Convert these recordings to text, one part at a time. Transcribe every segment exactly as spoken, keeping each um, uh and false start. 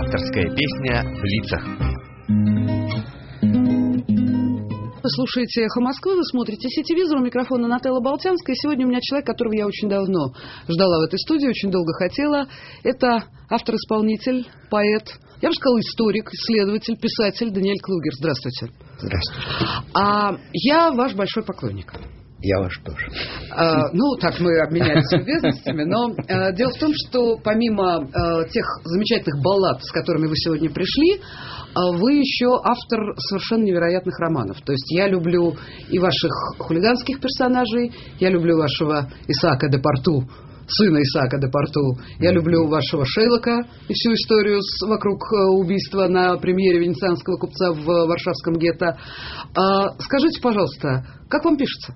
Авторская песня в лицах. Вы слушаете «Эхо Москвы», вы смотрите сетевизор, у микрофона Нателла Болтянская. Сегодня у меня человек, которого я очень давно ждала в этой студии, очень долго хотела. Это автор-исполнитель, поэт, я бы сказала, историк, исследователь, писатель Даниэль Клугер. Здравствуйте. Здравствуйте. А, я ваш большой поклонник. Я ваш тоже. А, ну, так мы обменялись любезностями, но а, дело в том, что помимо а, тех замечательных баллад, с которыми вы сегодня пришли, а, вы еще автор совершенно невероятных романов. То есть я люблю и ваших хулиганских персонажей, я люблю вашего Исаака де Порту, сына Исаака де Порту, я люблю вашего Шейлока и всю историю с, вокруг убийства на премьере венецианского купца в Варшавском гетто. А, скажите, пожалуйста, как вам пишется?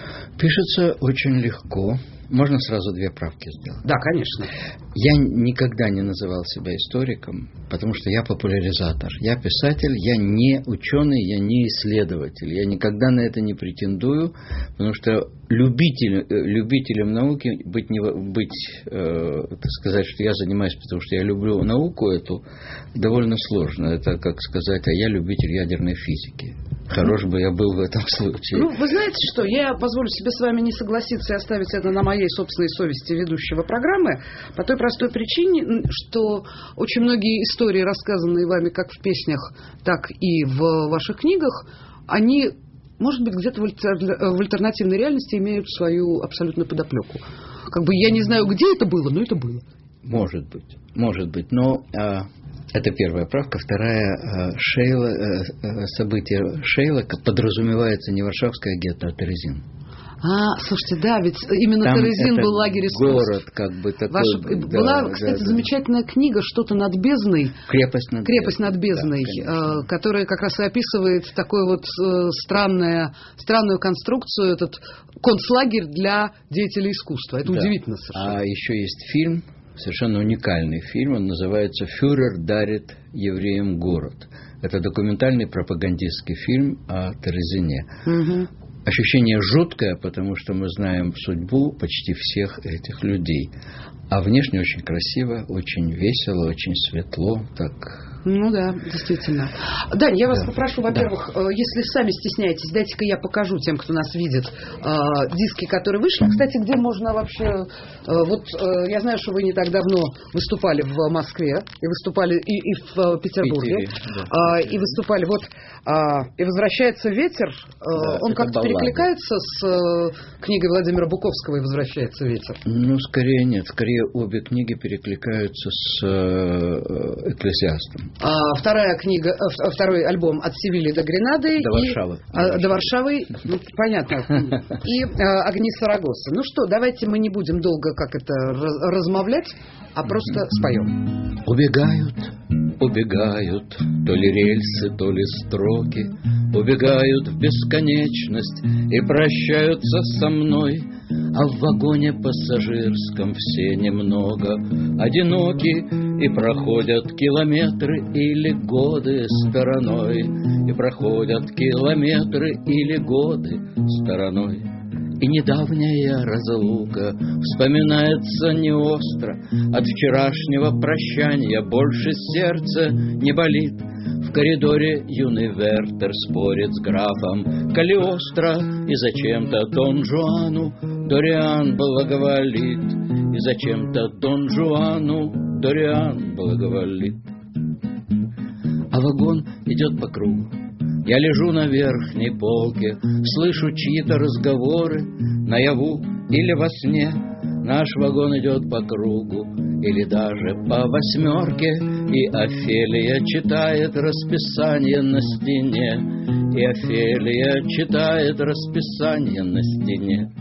Пишется очень легко. Можно сразу две правки сделать? Да, конечно. Я никогда не называл себя историком, потому что я популяризатор. Я писатель, я не ученый, я не исследователь. Я никогда на это не претендую, потому что любитель, любителем науки быть, не, быть э, так сказать, что я занимаюсь, потому что я люблю науку эту, довольно сложно. Это как сказать, а я любитель ядерной физики. Хорош бы я был в этом случае. Ну, вы знаете что, я позволю себе с вами не согласиться и оставить это на моей собственной совести ведущего программы, по той простой причине, что очень многие истории, рассказанные вами как в песнях, так и в ваших книгах, они, может быть, где-то в, альтер... в альтернативной реальности имеют свою абсолютную подоплеку. Как бы я не знаю, где это было, но это было. Может быть, может быть, но... А... Это первая правка. Вторая, Шейла, событие Шейлока подразумевается не Варшавское гетто, а Терезин. А, слушайте, да, ведь именно там Терезин был лагерь искусств. Город, как бы такой. Ваша, да, была, да, кстати, да. замечательная книга «Что-то над бездной». Крепость над Крепость бездной. над бездной, Да, которая как раз и описывает такую вот странная, странную конструкцию, этот концлагерь для деятелей искусства. Это да. удивительно совершенно. А еще есть фильм, совершенно уникальный фильм, он называется «Фюрер дарит евреям город». Это документальный пропагандистский фильм о Терезине. Угу. Ощущение жуткое, потому что мы знаем судьбу почти всех этих людей. А внешне очень красиво, очень весело, очень светло. Так... Ну да, действительно. Дань, я вас да. попрошу, во-первых, да. если сами стесняетесь, дайте-ка я покажу тем, кто нас видит, диски, которые вышли. Кстати, где можно вообще... Вот я знаю, что вы не так давно выступали в Москве, и выступали и, и в Петербурге, Питере, да. и выступали вот... И «Возвращается ветер», да, он как-то баллада. Перекликается с книгой Владимира Буковского «И возвращается ветер»? Ну, скорее нет. Скорее обе книги перекликаются с «Экклесиастом». А, вторая книга, второй альбом «От Севильи до Гренады». До и, Варшавы. А, до Варшавы, ну, понятно. И а, «Огни Сарагосы». Ну что, давайте мы не будем долго как это размовлять, а просто споем. Убегают, убегают, то ли рельсы, то ли строки, убегают в бесконечность и прощаются со мной. А в вагоне пассажирском все немного одиноки и проходят километры или годы стороной, и проходят километры или годы стороной. И недавняя разлука вспоминается не остро, от вчерашнего прощания больше сердце не болит. В коридоре юный Вертер спорит с графом Калиостро, и зачем-то Дон Жуану Дориан благоволит, и зачем-то Дон Жуану Дориан благоволит. А вагон идет по кругу. Я лежу на верхней полке, слышу чьи-то разговоры, наяву или во сне. Наш вагон идет по кругу, или даже по восьмерке, и Офелия читает расписание на стене, и Офелия читает расписание на стене.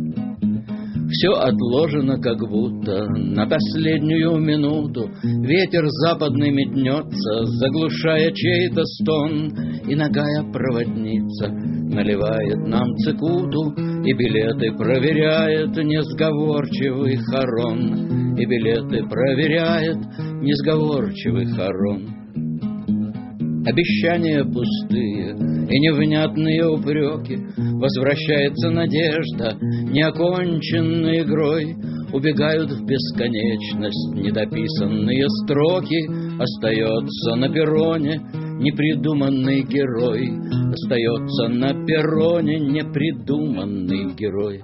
Все отложено как будто на последнюю минуту. Ветер западный метнется, заглушая чей-то стон, и нагая проводница наливает нам цикуту, и билеты проверяет несговорчивый хорон, и билеты проверяет несговорчивый хорон. Обещания пустые и невнятные упреки, возвращается надежда неоконченной игрой. убегают в бесконечность недописанные строки. Остается на перроне непридуманный герой. Остается на перроне непридуманный герой.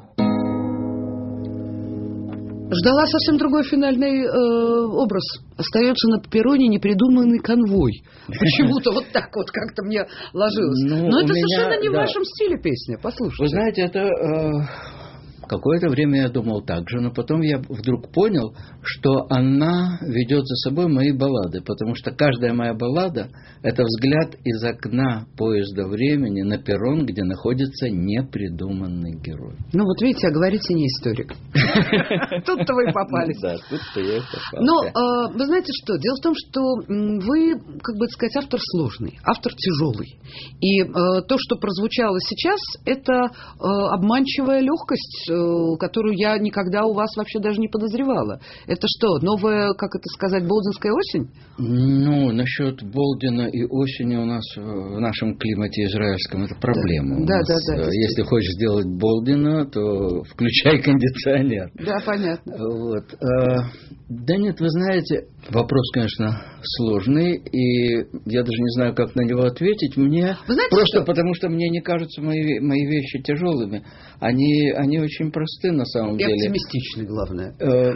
Ждала совсем другой финальный э, образ. Остается на перроне непридуманный конвой. Почему-то вот так вот как-то мне ложилось. Ну, Но это меня, совершенно не да. в вашем стиле песня. Послушайте. Вы знаете, это... Э... Какое-то время я думал так же, но потом я вдруг понял, что она ведет за собой мои баллады, потому что каждая моя баллада – это взгляд из окна поезда времени на перрон, где находится непридуманный герой. Ну вот видите, а говорите не историк. Тут-то вы попались. Да, тут-то я и попался. Но вы знаете что? Дело в том, что вы, как бы сказать, автор сложный, автор тяжелый. И то, что прозвучало сейчас, это обманчивая легкость, которую я никогда у вас вообще даже не подозревала. Это что, новая, как это сказать, болдинская осень? Ну, насчет Болдина и осени у нас в нашем климате израильском это проблема. Да, нас, да, да. Если хочешь сделать Болдина, то включай кондиционер. Да, понятно. Вот. Да нет, вы знаете, вопрос, конечно, сложный, и я даже не знаю, как на него ответить. Мне просто что? Потому, что мне не кажутся мои, мои вещи тяжелыми. Они, они очень просты на самом и деле. И оптимистичны, главное.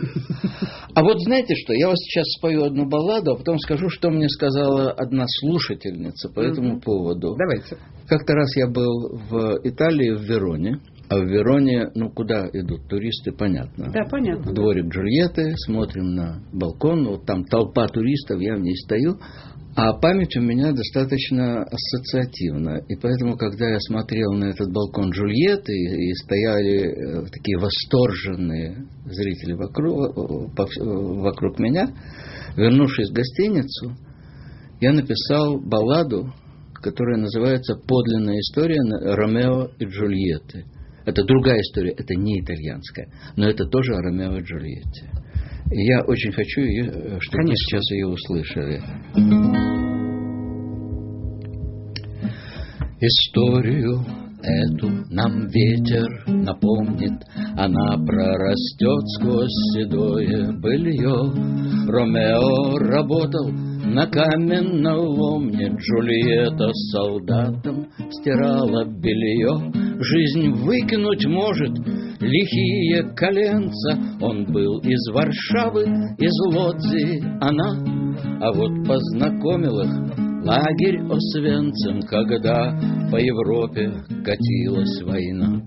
А вот знаете что? Я вас сейчас спою одну балладу, а потом скажу, что мне сказала одна слушательница по этому поводу. Давайте. Как-то раз я был в Италии, в Вероне. А в Вероне, ну, куда идут туристы, понятно. Да, понятно. В дворик Джульетты, смотрим на балкон, вот там толпа туристов, я в ней стою. А память у меня достаточно ассоциативна. И поэтому, когда я смотрел на этот балкон Джульетты, и, и стояли э, такие восторженные зрители вокруг, по, вокруг меня, вернувшись в гостиницу, я написал балладу, которая называется «Подлинная история Ромео и Джульетты». Это другая история, это не итальянская, но это тоже о Ромео и Джульетте. И я очень хочу, ее, чтобы вы сейчас ее услышали. Историю эту нам ветер напомнит, она прорастет сквозь седое былье. Ромео работал на каменном ломне, Джульетта с солдатом стирала белье. Жизнь выкинуть может лихие коленца, он был из Варшавы, из Лодзи она, а вот познакомил их лагерь Освенцим, когда по Европе катилась война.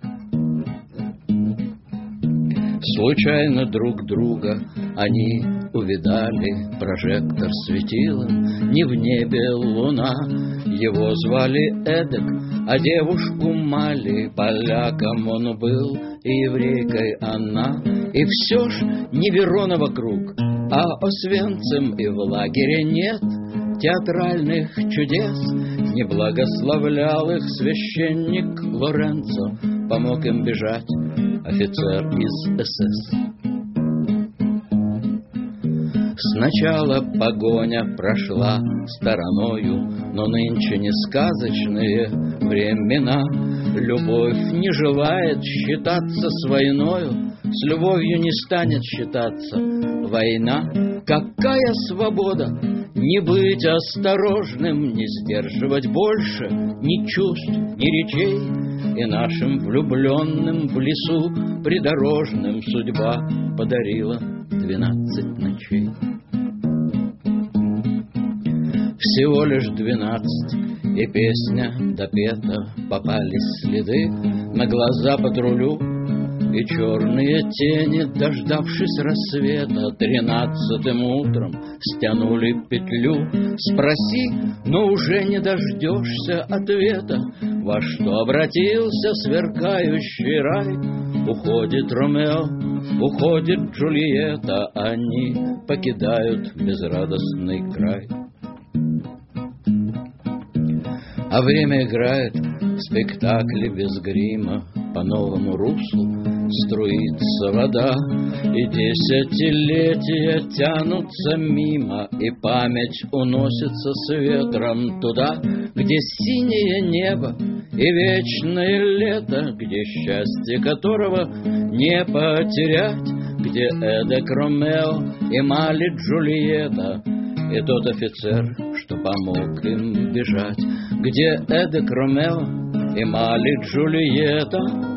Случайно друг друга они увидали, прожектор светила, не в небе луна. Его звали Эдек, а девушку Мали, поляком он был, и еврейкой она. И все ж не Верона вокруг, а Освенцим, и в лагере нет театральных чудес. Не благословлял их священник Лоренцо, помог им бежать офицер из эс эс. Сначала погоня прошла стороною, но нынче не сказочные времена. Любовь не желает считаться с войною, с любовью не станет считаться война. Какая свобода! Не быть осторожным, не сдерживать больше ни чувств, ни речей. И нашим влюбленным в лесу придорожным судьба подарила двенадцать ночей. Всего лишь двенадцать, и песня допета, попались следы на глаза патрулю, и черные тени, дождавшись рассвета, тринадцатым утром стянули петлю. Спроси, но уже не дождешься ответа, во что обратился сверкающий рай. Уходит Ромео, уходит Джульетта, они покидают безрадостный край. А время играет спектакли без грима, по новому руслу струится вода, и десятилетия тянутся мимо, и память уносится с ветром туда, где синее небо и вечное лето, где счастье которого не потерять, где Эдек Ромео и Мали Джульетта, и тот офицер, что помог им бежать, где Эдек Ромео и Мали Джульетта,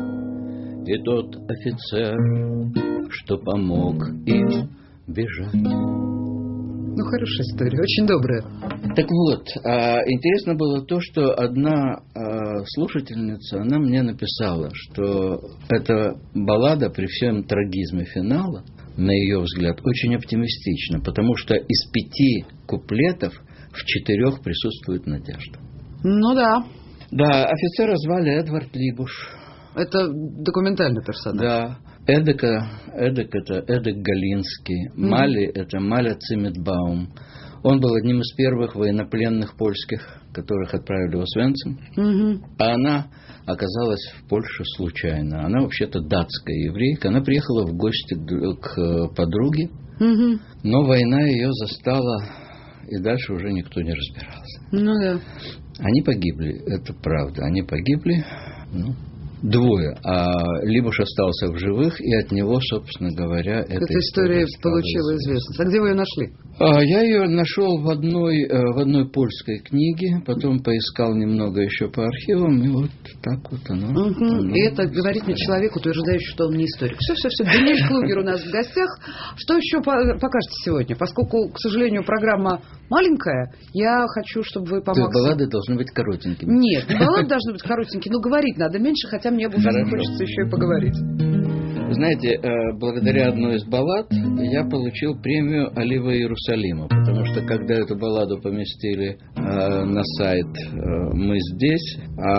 и тот офицер, что помог им бежать. Ну, хорошая история, очень добрая. Так вот, интересно было то, что одна слушательница, она мне написала, что эта баллада при всем трагизме финала, на ее взгляд, очень оптимистична, потому что из пяти куплетов в четырех присутствует надежда. Ну да. Да, офицера звали Эдвард Либуш. Это документальный персонаж. Да. Эдека, Эдек это Эдек Галинский, mm-hmm. Мали это Маля Цимметбаум. Он был одним из первых военнопленных польских, которых отправили в Освенцим. Mm-hmm. А она оказалась в Польше случайно. Она вообще-то датская еврейка. Она приехала в гости к подруге, mm-hmm. но война ее застала, и дальше уже никто не разбирался. Ну да. Они погибли, это правда. Они погибли, ну, двое, а Либуш остался в живых, и от него, собственно говоря, эта, эта история, история получила известность. А где вы ее нашли? А, я ее нашел в одной, в одной польской книге, потом поискал немного еще по архивам, и вот так вот оно. Угу. оно и это говорит мне человек, утверждающий, что он не историк. Все-все-все, Даниэль Клугер у нас в гостях. Что еще покажете сегодня? Поскольку, к сожалению, программа маленькая, я хочу, чтобы вы помогли. Баллады должны быть коротенькими. Нет, баллады должны быть коротенькие, но говорить надо меньше, хотя мне ужасно хочется еще и поговорить. Знаете, благодаря одной из баллад я получил премию «Олива Иерусалима», потому что когда эту балладу поместили на сайт «Мы здесь»,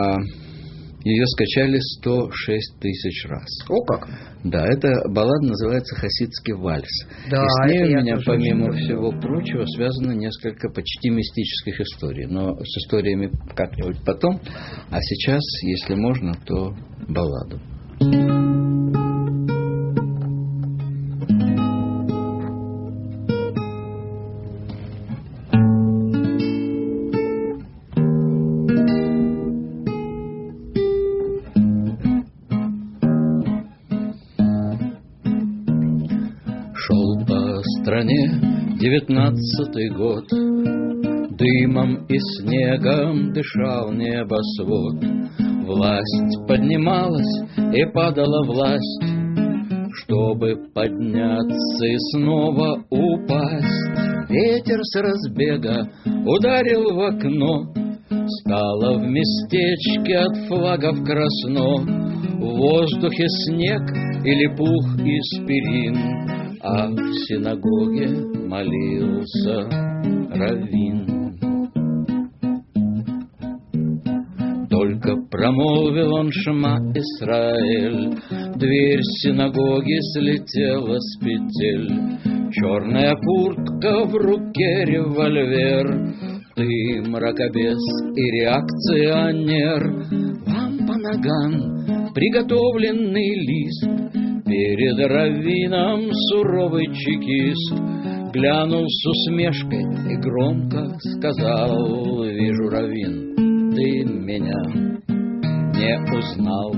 ее скачали сто шесть тысяч раз. О как! Да, эта баллада называется «Хасидский вальс». Да, и с ней у меня, помимо очень всего прочего, связано несколько почти мистических историй. Но с историями как-нибудь потом. А сейчас, если можно, то балладу. Девятнадцатый год, дымом и снегом дышал небосвод. Власть поднималась и падала власть, чтобы подняться и снова упасть. Ветер с разбега ударил в окно, стало в местечке от флагов красно. В воздухе снег или пух из перин, а в синагоге молился раввин. Только промолвил он Шма Исраэль, дверь синагоги слетела с петель. Черная куртка, в руке револьвер, ты мракобес и реакционер. Вам по ногам приготовленный лист, перед раввином суровый чекист глянул с усмешкой и громко сказал: вижу, раввин, ты меня не узнал.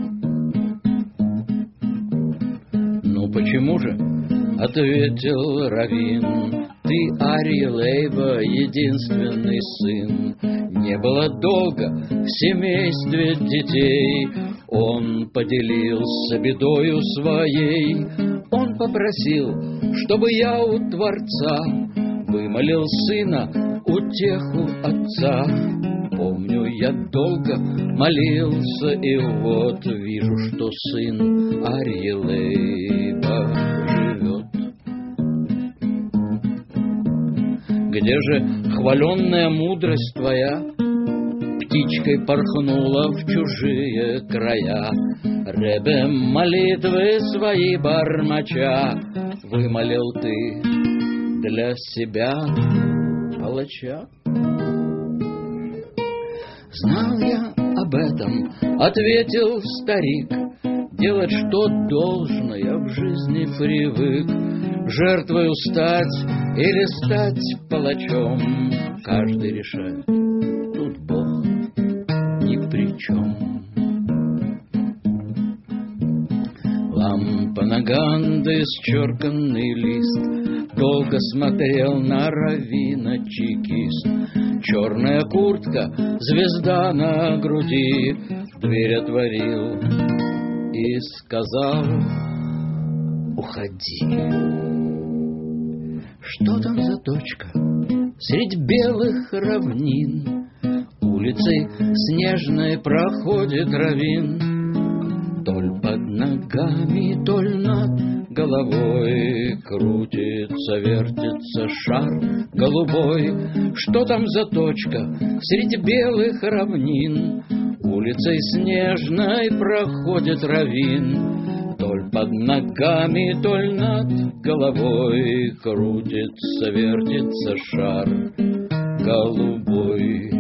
Ну почему же? Ответил раввин, ты Арьи Лейба, единственный сын. Не было долго в семействе детей, он поделился бедою своей. Он попросил, чтобы я у Творца вымолил сына утеху отца. Помню, я долго молился, и вот вижу, что сын Арьи Лейба живет. Где же хваленная мудрость твоя? Птичкой порхнула в чужие края. Ребе молитвы свои бормоча, вымолил ты для себя палача. Знал я об этом, ответил старик, делать, что должно, я в жизни привык. Жертвою стать или стать палачом, каждый решает, тут Бог ни при чем. Вам Шампанаганды исчерканный лист, долго смотрел на раввина чекист. Черная куртка, звезда на груди, дверь отворил и сказал: уходи. Что там за точка средь белых равнин? Улицей снежной проходит раввин. Толь под ногами, толь над головой крутится, вертится шар голубой. Что там за точка среди белых равнин? Улицей снежной проходит раввин. Толь под ногами, толь над головой крутится, вертится шар голубой.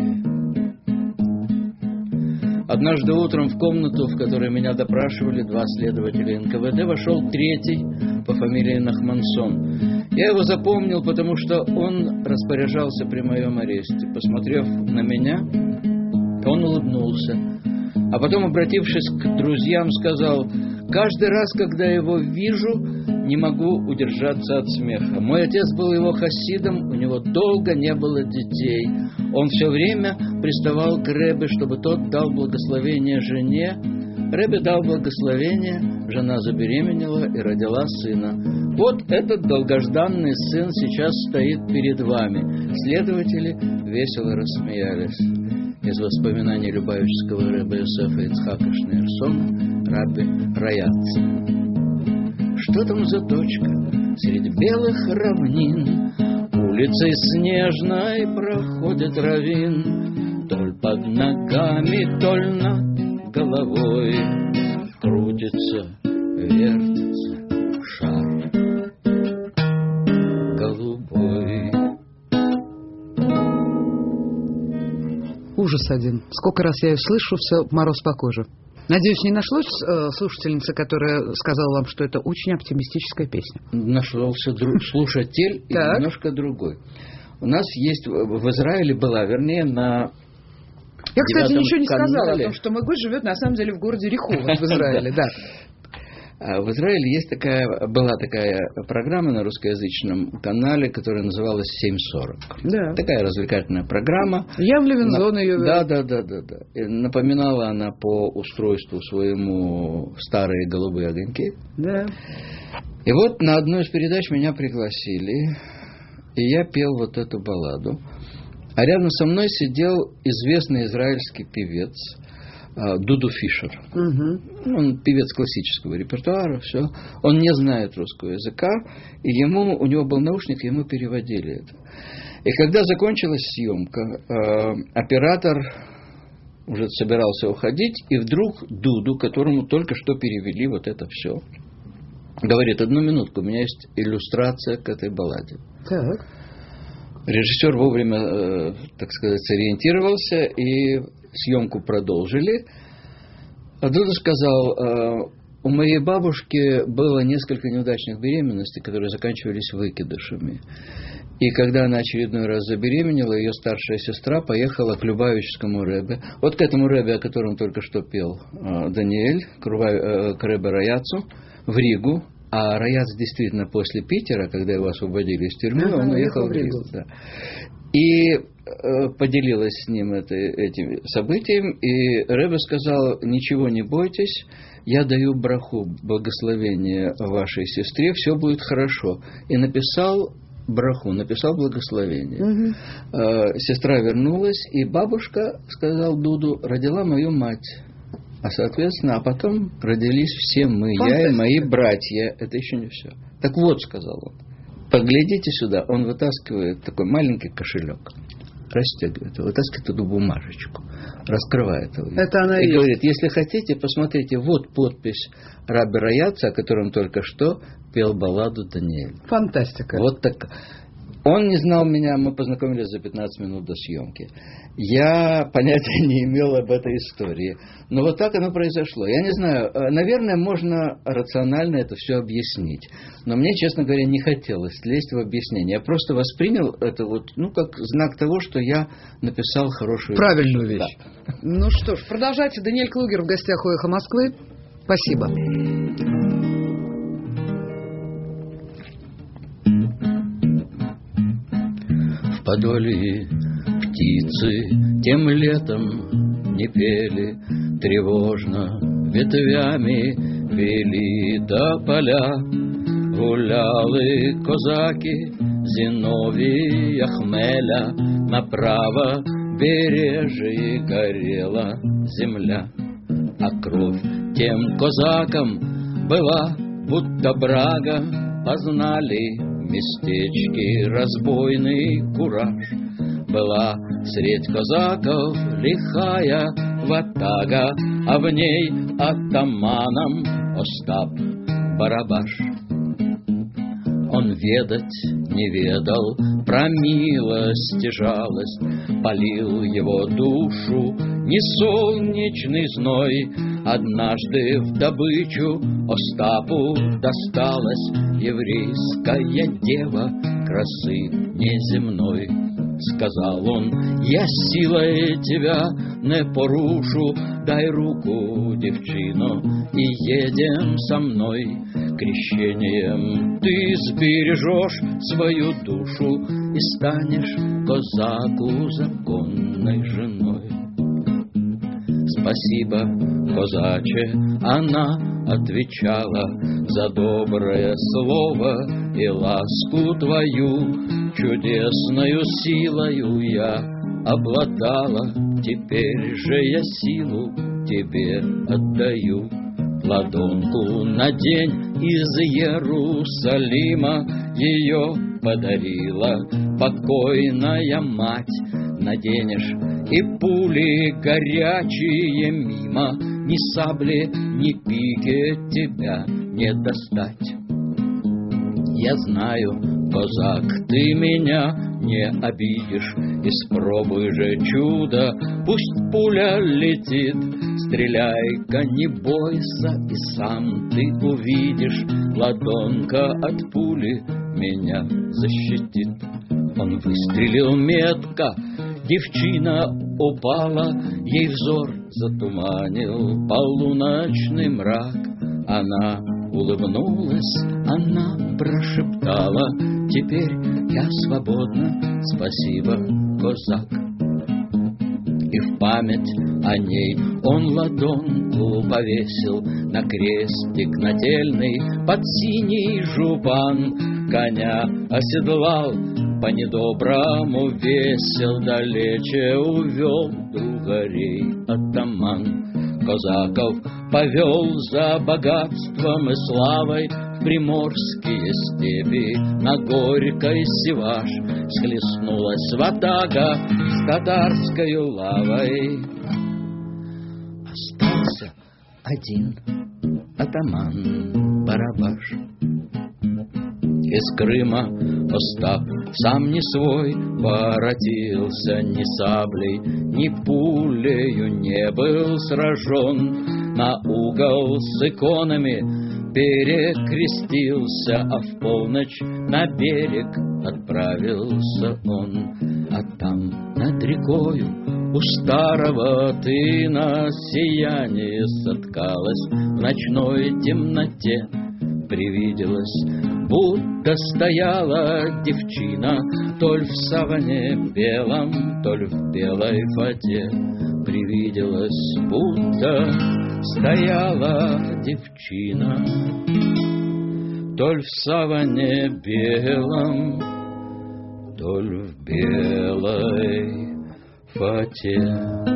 Однажды утром в комнату, в которой меня допрашивали два следователя эн ка вэ дэ, вошел третий по фамилии Нахмансон. Я его запомнил, потому что он распоряжался при моем аресте. Посмотрев на меня, он улыбнулся, а потом, обратившись к друзьям, сказал: каждый раз, когда его вижу, не могу удержаться от смеха. Мой отец был его хасидом, у него долго не было детей. Он все время приставал к Ребе, чтобы тот дал благословение жене. Ребе дал благословение, жена забеременела и родила сына. Вот этот долгожданный сын сейчас стоит перед вами. Следователи весело рассмеялись. Из воспоминаний любавического Ребе Йосефа Ицхака Шнейрсона, Рабби Раяц. Что там за точка среди белых равнин? Улицей снежной проходит раввин. Толь под ногами, толь над головой крутится, вертится шар голубой. Ужас один. Сколько раз я ее слышу, все мороз по коже. Надеюсь, не нашлось э, слушательницы, которая сказала вам, что это очень оптимистическая песня? Нашелся друг, слушатель и немножко другой. У нас есть в Израиле была, вернее, на Я, кстати, ничего не канале. сказала о том, что мой гость живет на самом деле в городе Реховод в Израиле. Да. В Израиле есть такая, была такая программа на русскоязычном канале, которая называлась семь сорок. Да. Такая развлекательная программа. Я в Левинзон ее вел. Да, да, да, да, да. И напоминала она по устройству своему старые голубые огоньки. Да. И вот на одну из передач меня пригласили, и я пел вот эту балладу. А рядом со мной сидел известный израильский певец Дуду Фишер. Угу. Он певец классического репертуара, все. Он не знает русского языка, и ему, у него был наушник, и ему переводили это. И когда закончилась съемка, э, оператор уже собирался уходить, и вдруг Дуду, которому только что перевели вот это все, говорит: одну минутку, у меня есть иллюстрация к этой балладе. Так. Режиссер вовремя, э, так сказать, сориентировался, и съемку продолжили. А Дуда сказал: э, у моей бабушки было несколько неудачных беременностей, которые заканчивались выкидышами. И когда она очередной раз забеременела, ее старшая сестра поехала к Любавическому Ребе, вот к этому Ребе, о котором только что пел э, Даниэль, к, э, к Ребе Раяцу, в Ригу. А Раяц действительно после Питера, когда его освободили из тюрьмы, ага, он уехал в Ригу. Да. И э, поделилась с ним это, этим событием, и Ребе сказал: ничего не бойтесь, я даю браху, благословение вашей сестре, все будет хорошо. И написал браху, написал благословение. Угу. Э, сестра вернулась, и бабушка, сказал Дуду, родила мою мать. А, соответственно, а потом родились все мы, Фантастика. Я и мои братья. Это еще не все. Так вот, сказал он, поглядите сюда. Он вытаскивает такой маленький кошелек, расстегивает его, вытаскивает эту бумажечку, раскрывает его. Это она и есть. Говорит: если хотите, посмотрите, вот подпись Рабби Раяца, о котором только что пел балладу Даниэль. Фантастика. Вот так. Он не знал меня, мы познакомились за пятнадцать минут до съемки. Я понятия не имел об этой истории. Но вот так оно произошло. Я не знаю, наверное, можно рационально это все объяснить. Но мне, честно говоря, не хотелось лезть в объяснение. Я просто воспринял это вот, ну, как знак того, что я написал хорошую правильную вещь. вещь. Да. Ну что ж, продолжайте. Даниэль Клугер в гостях у «Эхо Москвы». Спасибо. подолье птицы тем летом не пели, тревожно ветвями вели до поля. Гуляли козаки Зиновия Хмеля, направо бережье горела земля. А кровь тем козакам была будто брага, познали местечки разбойный кураж. Была средь казаков лихая ватага, а в ней атаманом Остап Барабаш. Он ведать не ведал про милость и жалость, полил его душу не солнечный зной. Однажды в добычу Остапу досталась еврейская дева красы неземной. Сказал он: я силой тебя не порушу, дай руку, девчино, и едем со мной. Крещением ты сбережешь свою душу и станешь козаку законной женой. Спасибо, козаче, она отвечала, за доброе слово и ласку твою. Чудесною силою я обладала, теперь же я силу тебе отдаю. Ладонку надень из Иерусалима, ее подарила покойная мать. Наденешь, и пули горячие мимо, ни сабли, ни пики тебя не достать. Я знаю, козак, ты меня не обидишь, испробуй же чудо, пусть пуля летит. Стреляй-ка, не бойся, и сам ты увидишь, ладонка от пули меня защитит. Он выстрелил метко, девчина упала, ей взор затуманил полуночный мрак. Она улыбнулась, она прошептала: теперь я свободна, спасибо, козак. И в память о ней он ладонку повесил на крестик нательный под синий жупан. Коня оседлал, по недоброму весел, далече увел другарей атаман. Козаков повел за богатством и славой в приморские степи, на горькой Севаш. Схлестнулась ватага с татарскою лавой. Остался один атаман Барабаш. Из Крыма Остап сам не свой воротился, ни саблей, ни пулею не был сражен. На угол с иконами перекрестился, а в полночь на берег отправился он. А там над рекою у старого тына сияние соткалось в ночной темноте. Привиделось, будто стояла девчина, то ли в саване белом, то ли в белой фате. Привиделось, будто стояла девчина, то ли в саване белом, то ли в белой фате.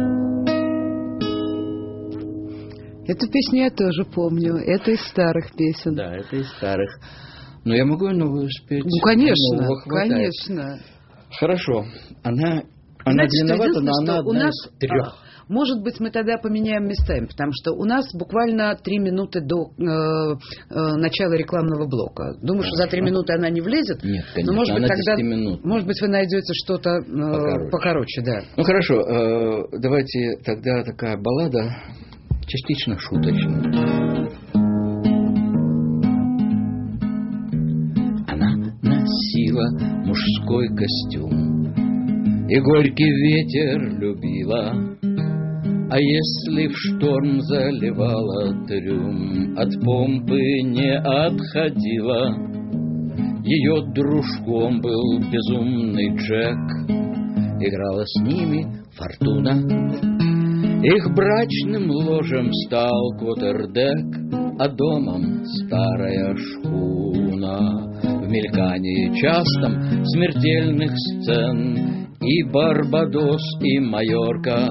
Эту песню я тоже помню. Это из старых песен. Да, это из старых. Но я могу новую спеть. Ну, конечно, конечно. Хорошо. Она, она Значит, длинновата, но она у одна нас, из трех. Может быть, мы тогда поменяем местами, потому что у нас буквально три минуты до э, э, начала рекламного блока. Думаю, Хорошо. что за три минуты она не влезет. Нет, конечно, но, может она быть, тогда, минут. может быть, вы найдете что-то э, покороче. покороче, да. Ну, хорошо. Э, давайте тогда такая баллада, частично шуточная. Она носила мужской костюм и горький ветер любила, а если в шторм заливала трюм, от помпы не отходила. Ее дружком был безумный Джек. Играла с ними фортуна. Их брачным ложем стал квотердек, а домом старая шхуна. В мелькании частом смертельных сцен и Барбадос, и Майорка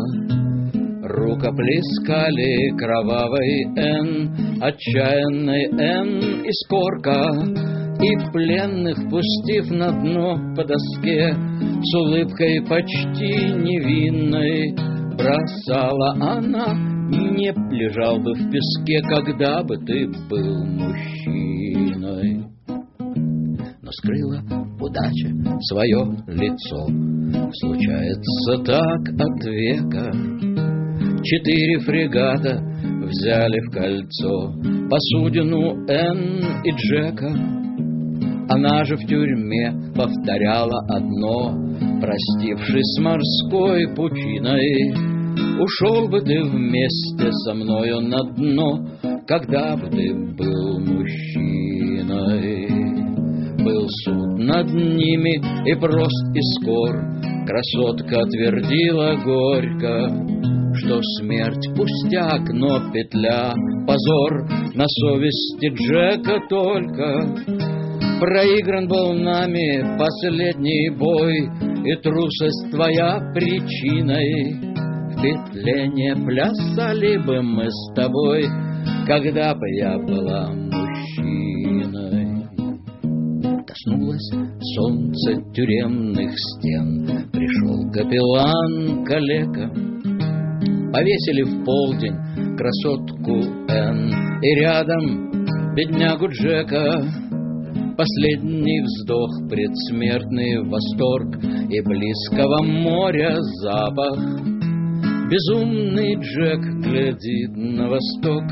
рукоплескали кровавой Н, отчаянной Н из Корка. И пленных, пустив на дно по доске, с улыбкой почти невинной бросала она: не лежал бы в песке, когда бы ты был мужчиной. Но скрыла удача свое лицо. Случается так от века. Четыре фрегата взяли в кольцо посудину Н и Джека. Она же в тюрьме повторяла одно, простившись с морской пучиной: ушел бы ты вместе со мною на дно, когда бы ты был мужчиной. Был суд над ними и прост, и скор. Красотка твердила горько, что смерть пустяк, но петля позор на совести Джека только. Проигран был нами последний бой, и трусость твоя причиной. В петле не плясали бы мы с тобой, когда бы я была мужчиной. Коснулось солнце тюремных стен, пришел капеллан-калека. Повесили в полдень красотку Н и рядом беднягу Джека. Последний вздох, предсмертный восторг и близкого моря запах. Безумный Джек глядит на восток,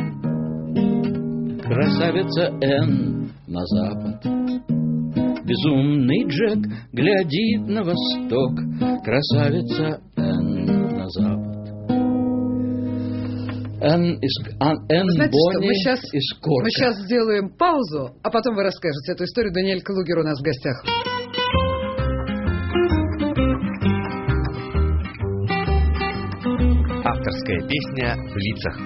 красавица Н на запад. Безумный Джек глядит на восток, красавица Н на запад. Н из, Н Знаете что, Бонни мы сейчас, из Корка. мы сейчас сделаем паузу, а потом вы расскажете эту историю. Даниэль Клугер у нас в гостях. Авторская песня в лицах.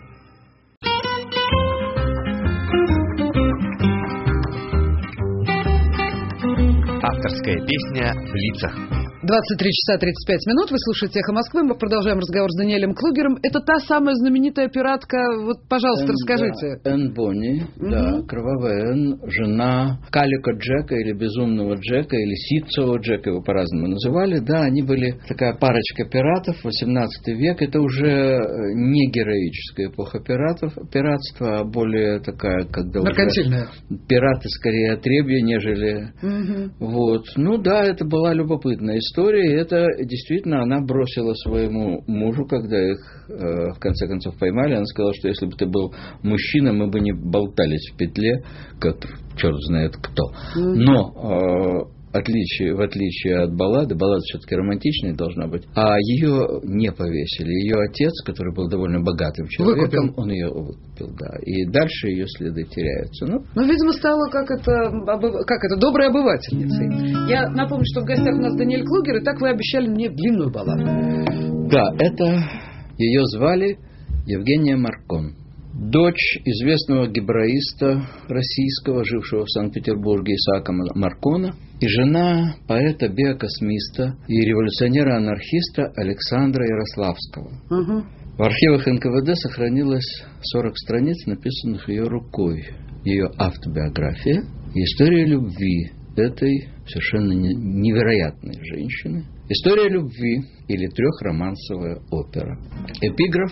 Авторская песня в лицах. двадцать три часа тридцать пять минут. Вы слушаете «Эхо Москвы». Мы продолжаем разговор с Даниэлем Клугером. Это та самая знаменитая пиратка. Вот, пожалуйста, Н, расскажите. Да, Н Бонни, угу. Да, кровавая Н, жена Калика Джека или безумного Джека, или ситцевого Джека, его по-разному называли. Да, они были такая парочка пиратов, восемнадцатый век. Это уже не героическая эпоха пиратов, пиратства, а более такая, когда меркантильная. Уже пираты скорее отребья, нежели... Угу. Вот. Ну да, это была любопытная история. История, и это действительно она бросила своему мужу, когда их э, в конце концов поймали. Она сказала, что если бы ты был мужчина, мы бы не болтались в петле, как черт знает кто. Но э, отличие, в отличие от баллады, баллада все-таки романтичная должна быть, а ее не повесили. Ее отец, который был довольно богатым человеком, выкупил. Он ее выкупил, да. И дальше ее следы теряются. Ну, ну видимо, стала как это, как это, доброй обывательницей. Я напомню, что в гостях у нас Даниэль Клугер, и так вы обещали мне длинную балладу. Да, это ее звали Евгения Маркон. Дочь известного гебраиста российского, жившего в Санкт-Петербурге, Исаака Маркона, и жена поэта-биокосмиста и революционера-анархиста Александра Ярославского. Угу. В архивах эн ка вэ дэ сохранилось сорок страниц, написанных ее рукой. Ее автобиография и история любви этой совершенно невероятной женщины. История любви или трехромансовая опера. Эпиграф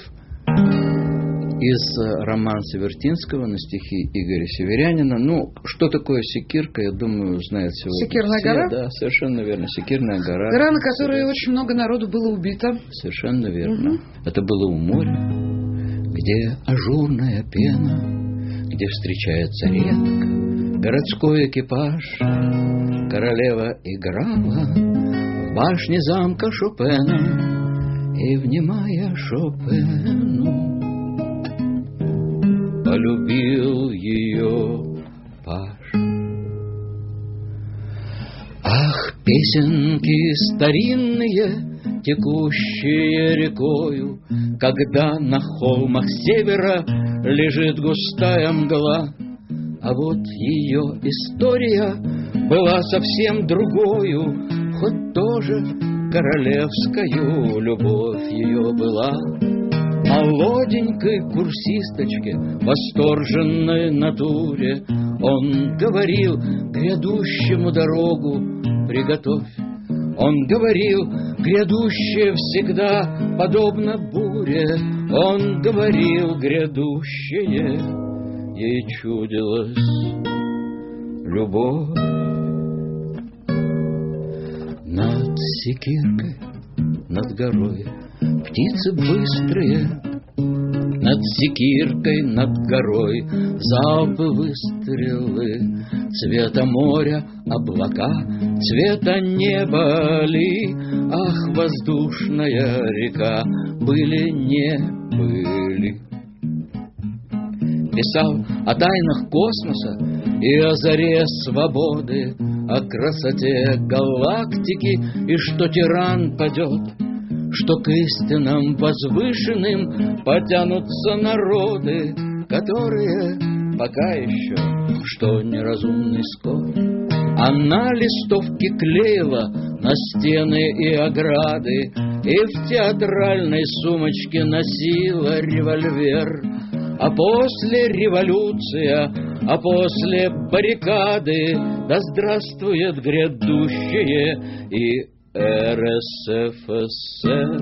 из романса Вертинского на стихи Игоря Северянина. Ну, что такое Секирка, я думаю, знает сегодня Секирная все. гора? Да, совершенно верно. Секирная гора. Гора, на которой Советский. Очень много народу было убито. Совершенно верно. Угу. Это было у моря, где ажурная пена, где встречается редко городской экипаж. Королева играла в башне замка Шопена, и, внимая Шопену, полюбил ее паж. Песенки старинные, текущие рекою, когда на холмах севера лежит густая мгла. А вот ее история была совсем другою, хоть тоже королевскою любовь ее была. Молоденькой курсисточке, восторженной натуре, он говорил грядущему дорогу приготовь. Он говорил, грядущее всегда подобно буре. Он говорил, грядущее ей чудилась любовь. Над секиркой, над горой птицы быстрые, над секиркой, над горой залпы выстрелы, цвета моря облака, цвета неба ли. Ах, воздушная река, были не были. Писал о тайнах космоса и о заре свободы, о красоте галактики, и что тиран падет, что к истинам возвышенным потянутся народы, которые пока еще, что неразумный скор. Она листовки клеила на стены и ограды, и в театральной сумочке носила револьвер. А после революция, а после баррикады, да здравствует грядущее и эр эс эф эс эр.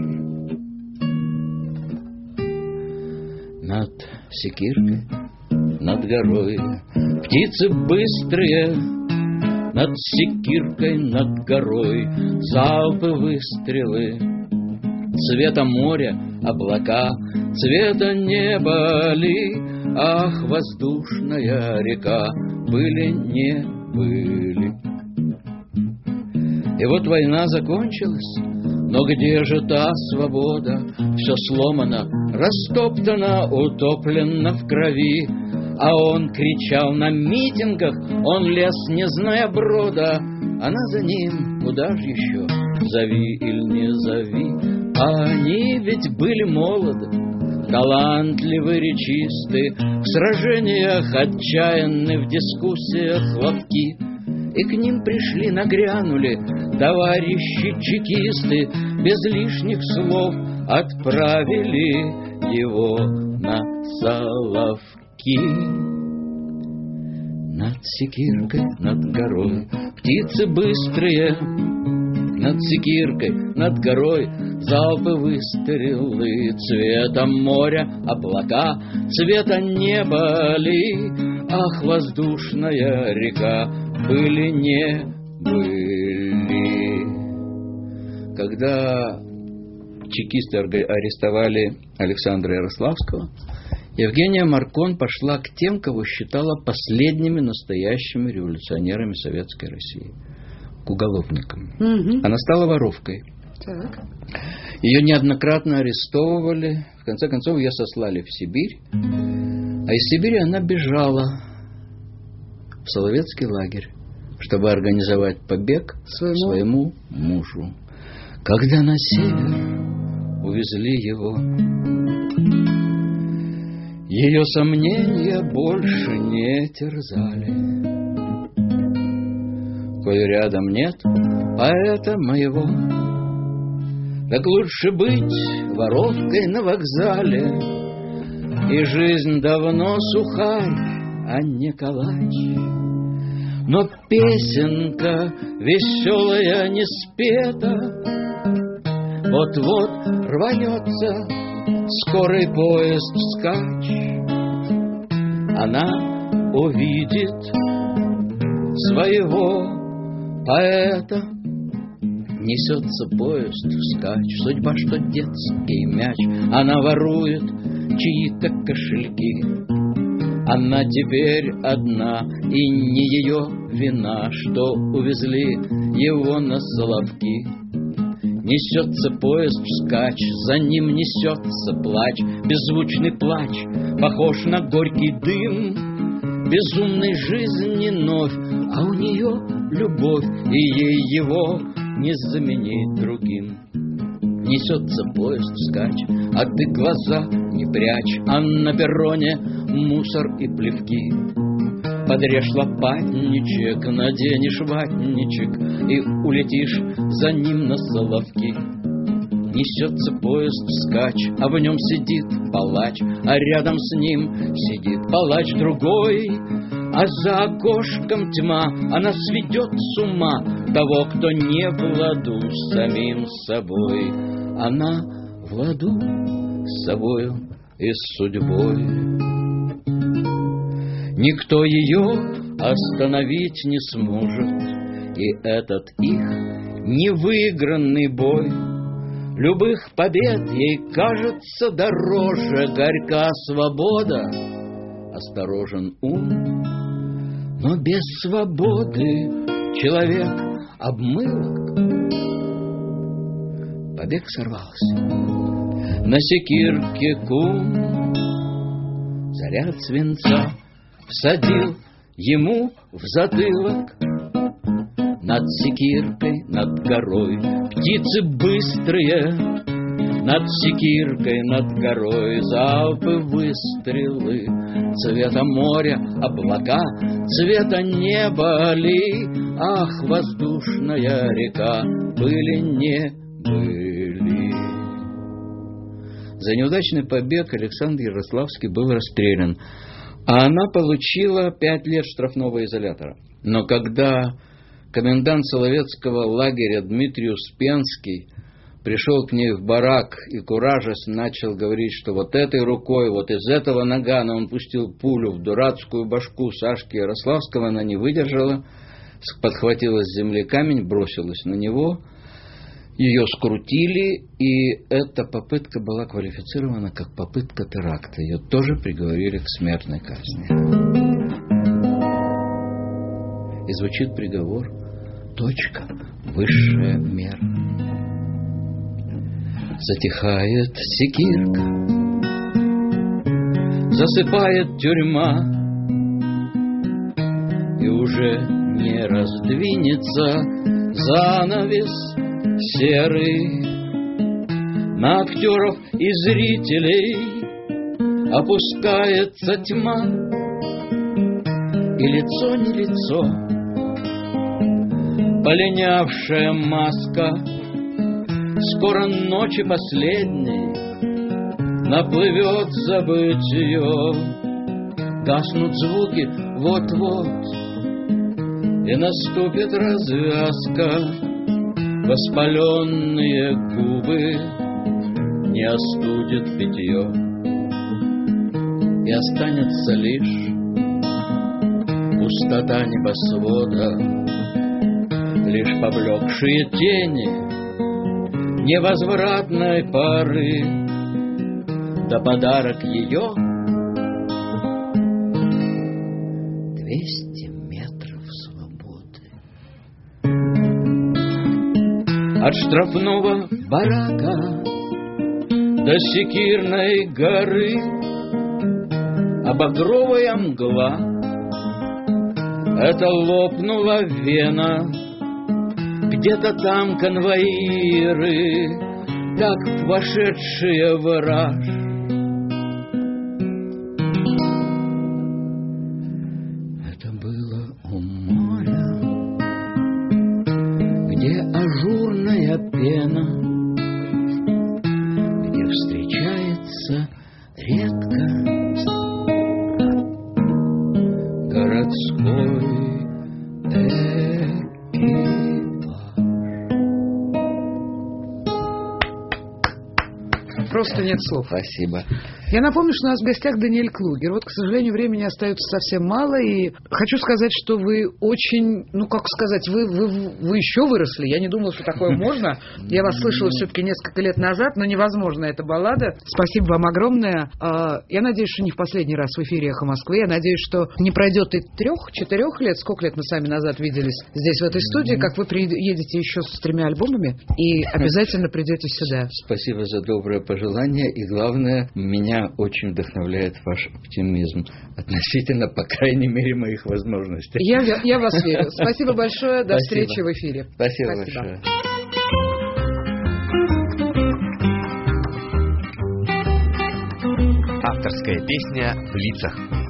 Над секиркой, над горой птицы быстрые, над секиркой, над горой залпы выстрелы, цвета моря облака, цвета неба ли. Ах, воздушная река, были не были. И вот война закончилась, но где же та свобода? Все сломано, растоптано, утоплено в крови. А он кричал на митингах, он лез, не зная брода. Она за ним, куда же еще, зови или не зови. А они ведь были молоды, талантливы, речисты, в сражениях отчаянны, в дискуссиях ловки. И к ним пришли, нагрянули товарищи чекисты, без лишних слов отправили его на Соловки. Над секиркой, над горой птицы быстрые, над секиркой, над горой залпы выстрелы, цветом моря облака, цвета неба ли. Ах, воздушная река, были не были. Когда чекисты арестовали Александра Ярославского, Евгения Маркон пошла к тем, кого считала последними настоящими революционерами Советской России, к уголовникам. Угу. Она стала воровкой. Так. Ее неоднократно арестовывали. В конце концов, ее сослали в Сибирь. А из Сибири она бежала в Соловецкий лагерь, чтобы организовать побег своему, своему мужу. Когда на север увезли его, ее сомнения больше не терзали. Коль рядом нет поэта моего, так лучше быть воровкой на вокзале. И жизнь давно сухарь, а не калач. Но песенка веселая не спета, вот-вот рванется скорый поезд вскачь. Она увидит своего поэта. Несется поезд вскачь, судьба, что детский мяч. Она ворует чьи-то кошельки. Она теперь одна, и не ее вина, что увезли его на Соловки. Несется поезд вскачь, за ним несется плач, беззвучный плач, похож на горький дым. безумной жизни новь, а у нее любовь, и ей его не заменить другим. Несется поезд вскачь, а ты глаза не прячь, а на перроне мусор и плевки. Подрежь лопатничек, наденешь ватничек и улетишь за ним на соловки. Несется поезд вскачь, а в нем сидит палач, а рядом с ним сидит палач другой. А за окошком тьма, она сведет с ума того, кто не в ладу с самим собой. Она в ладу с собою и с судьбой. Никто ее остановить не сможет, и этот их невыигранный бой любых побед ей кажется дороже. Горька свобода, осторожен ум, но без свободы человек обмылок. Побег сорвался, на секирке кум заряд свинца всадил ему в затылок. Над секиркой, над горой птицы быстрые, над секиркой, над горой залпы, выстрелы. Цвета моря облака, цвета неба ли. Ах, воздушная река, были не были. За неудачный побег Александр Ярославский был расстрелян, а она получила пять лет штрафного изолятора. Но когда комендант Соловецкого лагеря Дмитрий Успенский пришел к ней в барак и, куражась, начал говорить, что вот этой рукой, вот из этого нагана он пустил пулю в дурацкую башку Сашки Ярославского, она не выдержала, подхватила с земли камень, бросилась на него, ее скрутили, и эта попытка была квалифицирована как попытка теракта. Ее тоже приговорили к смертной казни. И звучит приговор: точка, высшая мера. Затихает секирка, засыпает тюрьма, и уже не раздвинется занавес серый. На актеров и зрителей опускается тьма, и лицо не лицо, полинявшая маска. Скоро ночи последней наплывет забытье, гаснут звуки вот-вот, и наступит развязка. Воспаленные губы не остудит питье, и останется лишь пустота небосвода, лишь поблекшие тени невозвратной поры, да подарок ее двести метров свободы. От штрафного барака до Секирной горы обогровая мгла, это лопнула вена. Где-то там конвоиры, так вошедшие в раж. Это было у моря, где ажурная пена, где встречается редко городской экипаж. Просто нет слов. Спасибо. Я напомню, что у нас в гостях Даниэль Клугер. Вот, к сожалению, времени остается совсем мало, и хочу сказать, что вы очень, ну, как сказать, вы, вы, вы еще выросли. Я не думала, что такое можно. Я вас слышала все-таки несколько лет назад, но невозможно эта баллада. Спасибо вам огромное. Я надеюсь, что не в последний раз в эфире «Эхо Москвы». Я надеюсь, что не пройдет и трех-четырех лет, сколько лет мы сами назад виделись здесь, в этой студии, как вы приедете еще с тремя альбомами и обязательно придете сюда. Спасибо за доброе пожелание. И главное, меня Меня очень вдохновляет ваш оптимизм относительно, по крайней мере, моих возможностей. Я, я вас верю. Спасибо большое. До Спасибо. встречи в эфире. Спасибо, Спасибо. большое. Авторская песня в лицах.